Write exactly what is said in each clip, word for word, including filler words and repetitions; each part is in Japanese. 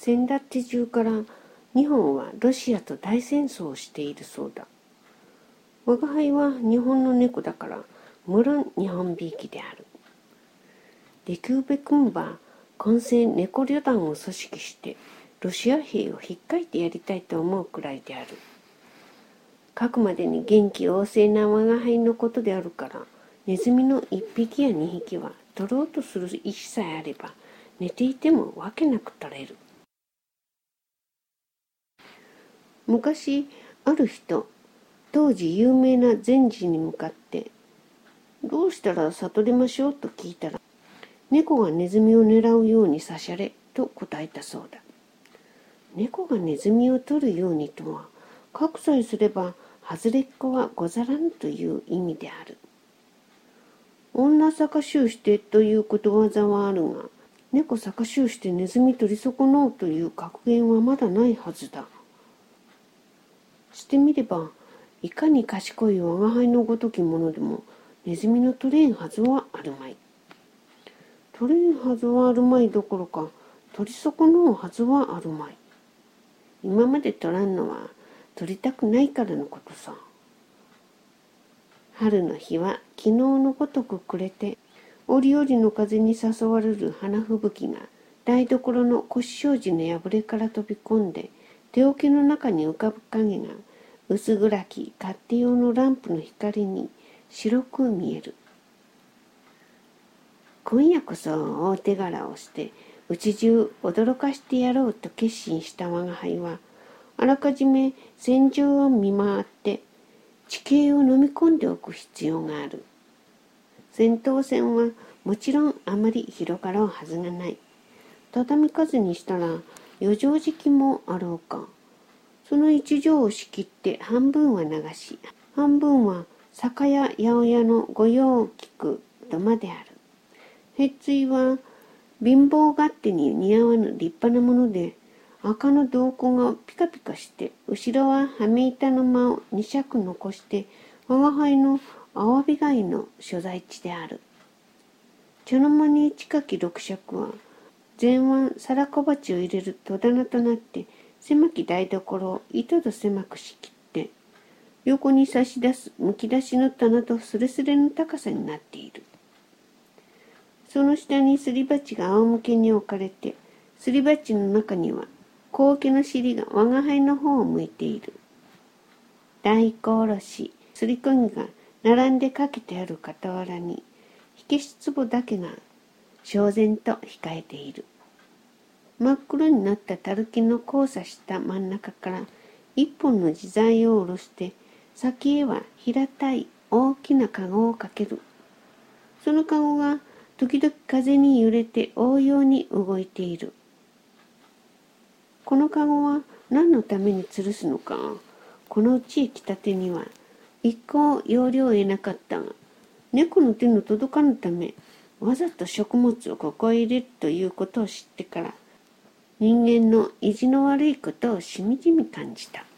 先だって中から日本はロシアと大戦争をしているそうだ。我が輩は日本の猫だから無論日本びいきである。できるべくば今世猫旅団を組織してロシア兵をひっかいてやりたいと思うくらいである。かくまでに元気旺盛な我が輩のことであるから、ネズミの一匹や二匹は取ろうとする意志さえあれば寝ていてもわけなく取れる。昔ある人、当時有名な禅師に向かってどうしたら悟りましょうと聞いたら、猫がネズミを狙うようにさしゃれと答えたそうだ。猫がネズミを取るようにとは、格さえすれば外れっ子はござらんという意味である。女逆襲してということわざはあるが、猫逆襲してネズミ取り損のうという格言はまだないはずだ。してみれば、いかに賢い我が輩のごときものでもネズミの取れんはずはあるまい。取れんはずはあるまいどころか、取り損のうはずはあるまい。今まで取らんのは取りたくないからのことさ。春の日は昨日のごとく暮れて、折々の風に誘われる花吹雪が台所の腰障子の破れから飛び込んで、手桶の中に浮かぶ影が薄暗き勝手用のランプの光に白く見える。今夜こそ大手柄をしてうち中驚かしてやろうと決心した我が輩は、あらかじめ戦場を見回って地形を飲み込んでおく必要がある。戦闘戦はもちろんあまり広がろうはずがない。畳数にしたら余剰時期もあろうか。その一畳を仕切って半分は流し、半分は酒屋八百屋の御用聞く土間である。へっついは貧乏勝手に似合わぬ立派なもので、赤の瞳孔がピカピカして、後ろははめ板の間を二尺残して、我が輩のアワビ貝の所在地である。茶の間に近き六尺は、前腕皿小鉢を入れる戸棚となって、狭き台所を糸と狭く仕切って、横に差し出すむき出しの棚とすれすれの高さになっている。その下にすり鉢が仰向けに置かれて、すり鉢の中には高桶の尻が我が輩の方を向いている。大根おろし、すりこぎが並んでかけてある傍らに、火消し壺だけが焦然と控えている。真っ黒になったたるきの交差した真ん中から一本の自在を下ろして、先へは平たい大きなかごをかける。そのかごが時々風に揺れて応用に動いている。このかごは何のために吊るすのか、このうちへ来た手には一向要領を得なかったが、猫の手の届かぬため、わざと食物をここへ入れるということを知ってから、人間の意地の悪いことをしみじみ感じた。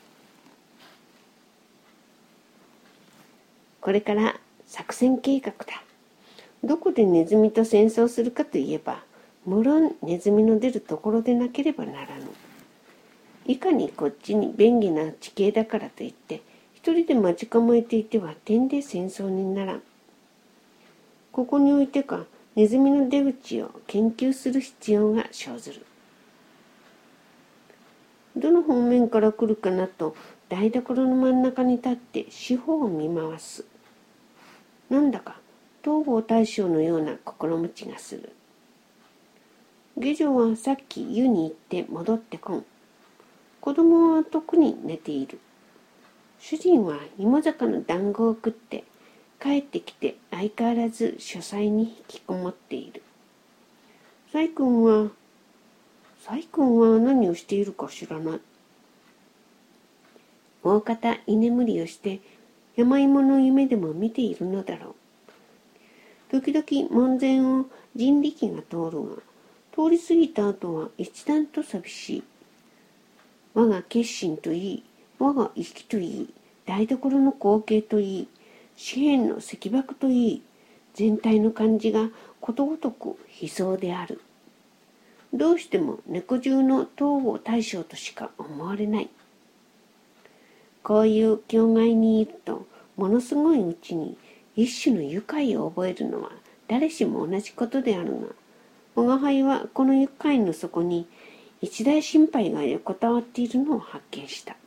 これから作戦計画だ。どこでネズミと戦争するかといえば、無論ネズミの出るところでなければならぬ。いかにこっちに便宜な地形だからといって、一人で待ち構えていては点で戦争にならん。ここにおいてか、ネズミの出口を研究する必要が生ずる。どの方面から来るかなと台所の真ん中に立って四方を見回す。なんだか東郷大将のような心持ちがする。下女はさっき湯に行って戻ってこん。子供は特に寝ている。主人は芋坂の団子を食って帰ってきて相変わらず書斎に引きこもっている。細君は細君は何をしているか知らない。大方居眠りをして山芋の夢でも見ているのだろう。時々門前を人力が通るが、通り過ぎた後は一段と寂しい。我が決心といい、我が意気といい、台所の光景といい、紙片の石箔といい、全体の感じがことごとく悲壮である。 どうしても猫中の統合対象としか思われない。こういう境外にいると、ものすごいうちに一種の愉快を覚えるのは誰しも同じことであるが、我が輩はこの愉快の底に一大心配が横たわっているのを発見した。